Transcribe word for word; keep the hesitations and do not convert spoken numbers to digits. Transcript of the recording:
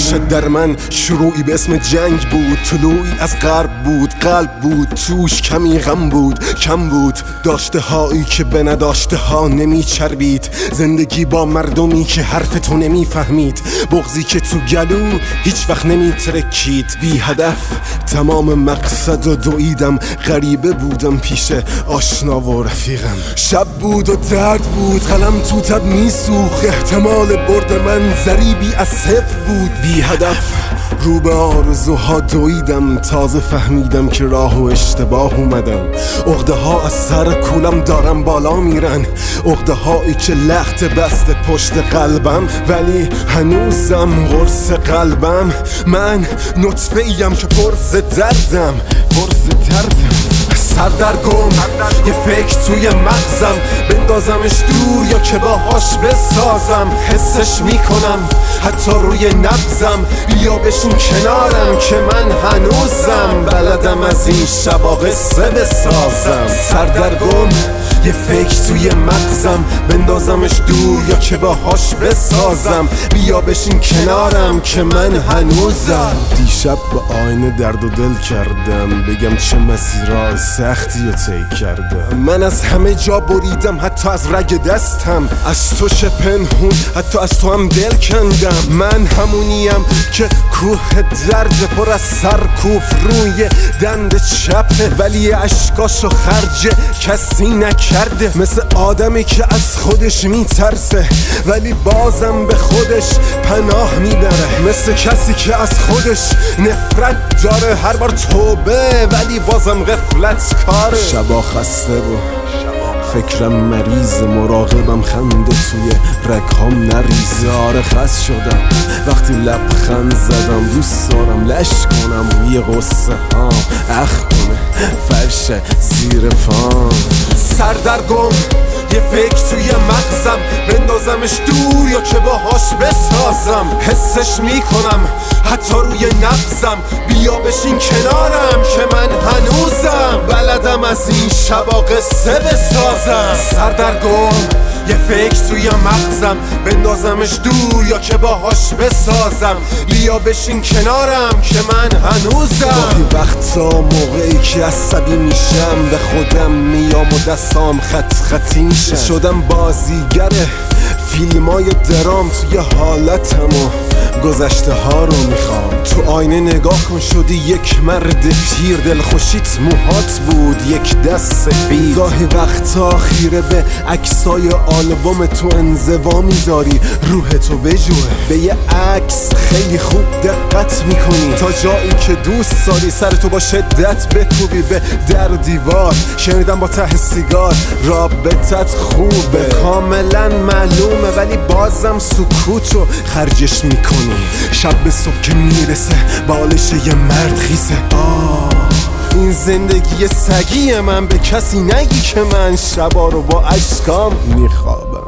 عشق در من شروعی به اسم جنگ بود، طلوعی از غرب بود، قلب بود توش کمی غم بود، کم بود داشته هایی که به نداشته ها نمی چربید، زندگی با مردمی که حرف تو نمی فهمید، بغضی که تو گلو هیچ وقت نمی ترکید، بی هدف تمام مقصد و دویدم، غریبه بودم پیش آشنا و رفیقم، شب بود و درد بود قلم تو تب می سوخت، احتمال برد من ضریبی از صفر بود، بی هدف رو به آرزوها دویدم، تازه فهمیدم که راه و اشتباه اومدم، عقده ها از سر کولم دارم بالا میرن، عقده هایی که لخت بسته پشت قلبم، ولی هنوزم قرص قلبم، من نطفه ایم که پرز دردم، پرز دردم سردرگم، یه فکر توی مغزم بندازمش دور یا که باهاش بسازم، حسش میکنم حتی روی نبضم، بیا بشین کنارم که من هنوزم بلدم از این شبا قصه بسازم، سردرگم یه فکر توی مغزم بندازمش دور یا که باهاش بسازم، بیا بشین کنارم که من هنوزم. دیشب به آینه درد و دل کردم، بگم چه مسیرهای سختی رو طی کردم، من از همه جا بریدم حتی از رگ دستم، از تو چه پنهون حتی از تو هم دل کندم، من همونیم که کوه درد پر از سرکوف روی دند چپه، ولی اشکاشو خرج کسی نکرده، مثل آدمی که از خودش میترسه ولی بازم به خودش پناه میبره، مثل کسی که از خودش نفرت داره، هر بار توبه ولی بازم غفلت کاره، شبا خسته بود فکرم مریض، مراقبم خنده توی رگهام نریزه، آره خست شدم وقتی لبخند زدم، دوست دارم لش کنم روی غصه ها اخ کنه فرش زیر پام، سردرگم یه فکر توی مغزم بندازمش دور یا که باهاش بسازم، حسش میکنم حتی روی نبضم، بیا بشین کنارم که من هنوزم بلدم از این شبا قصه بسازم، سردرگم یه فکر توی مغزم بندازمش دور یا که باهاش بسازم، بیا بشین کنارم که من هنوزم. گاهی وقتا موقعی که عصبی میشم به خودم میام و دستام خط خطی میشه، شدم بازیگر فیلمای درام توی حالتم و گذشته ها رو میخوام، تو آینه نگاه کن شدی یک مرد پیر، دل خوشیت موهات بود یک دست سفید، گاهی وقتا خیره به عکسای آلبوم تو انزوا میذاری، روح تو بجوه به یه عکس خیلی خوب دقت میکنی، تا جایی که دوست داری سر تو با شدت بکوبی به در دیوار، شنیدم با ته سیگار رابطت خوبه، کاملا معلومه ولی بازم سکوتو خرجش میکنی، شب به صبح که میرسه بالش یه مرد خیسه، آه این زندگی سگی من، به کسی نگی که من شبا رو با اشکام میخوابم.